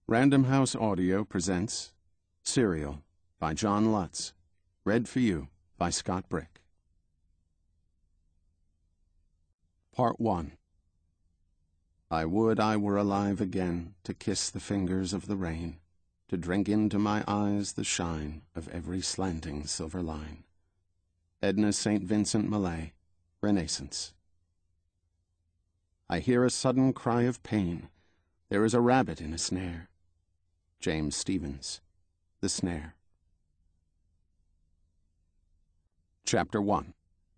Random House Audio presents Serial by John Lutz. Read for you by Scott Brick. Part 1. I would I were alive again, to kiss the fingers of the rain, to drink into my eyes the shine of every slanting silver line. Edna St. Vincent Millay, Renaissance. I hear a sudden cry of pain. There is a rabbit in a snare. James Stephens, The Snare. Chapter 1.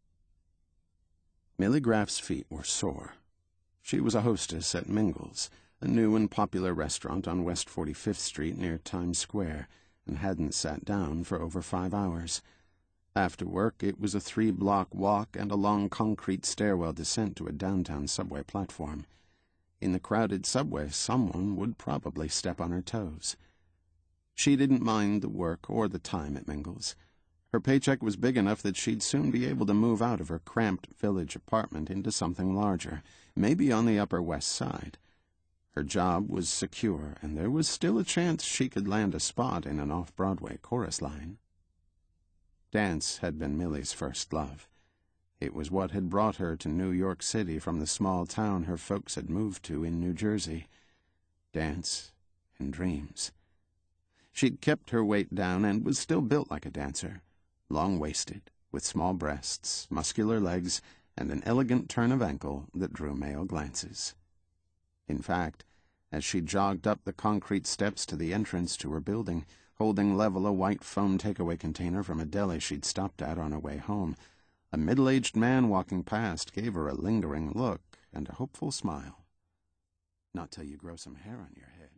Millie Graff's feet were sore. She was a hostess at Mingle's, a new and popular restaurant on West 45th Street near Times Square, and hadn't sat down for over 5 hours. After work, it was a 3-block walk and a long concrete stairwell descent to a downtown subway platform. In the crowded subway, someone would probably step on her toes. She didn't mind the work or the time at Mingle's. Her paycheck was big enough that she'd soon be able to move out of her cramped village apartment into something larger, maybe on the Upper West Side. Her job was secure, and there was still a chance she could land a spot in an off-Broadway chorus line. Dance had been Millie's first love. It was what had brought her to New York City from the small town her folks had moved to in New Jersey. Dance and dreams. She'd kept her weight down and was still built like a dancer, long-waisted, with small breasts, muscular legs, and an elegant turn of ankle that drew male glances. In fact, as she jogged up the concrete steps to the entrance to her building, holding level a white foam takeaway container from a deli she'd stopped at on her way home, a middle-aged man walking past gave her a lingering look and a hopeful smile. Not till you grow some hair on your head.